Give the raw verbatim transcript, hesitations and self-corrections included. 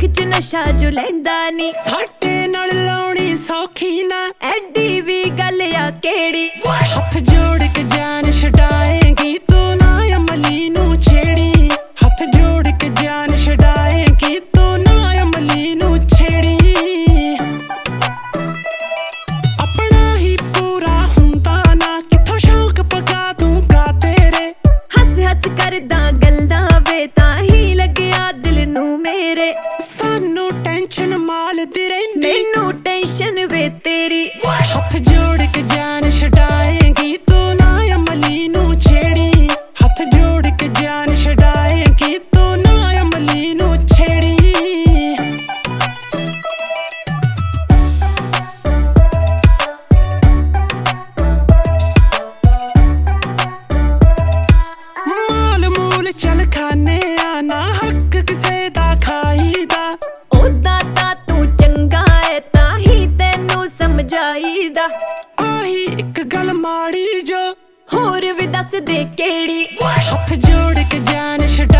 च नशा जो लैंदा नी साडे नाल लाउणी सौखी ना एडी भी गल आ केड़ी हथ जोड़ के जान छडाएगी तू ना अमली नू छेड़ी हथ जोड़ के जान छडाएगी तू ना अमली नू छेड़ी अपना ही पूरा हुंदा ना किथों शौक पगा दूंगा तेरे हस हस करदा गल्लां वे ताही लगया दिल नू मेरे सानू टेंशन माल दी रहिंदी मैनू टेंशन वे तेरी हथ जोड़ के जान छडाएगी तू ना अमली नू छेड़ी हथ जोड़ के जान छडाएगी तू ना अमली नू छेड़ी माल मूल चल खाने आना हक किसे दा खाईदा ओदा ता तू चंगा है ताही तैनू समझाईदा आही एक गल माड़ी जो होर भी दस दे केड़ी हथ जोड़ के जान छडा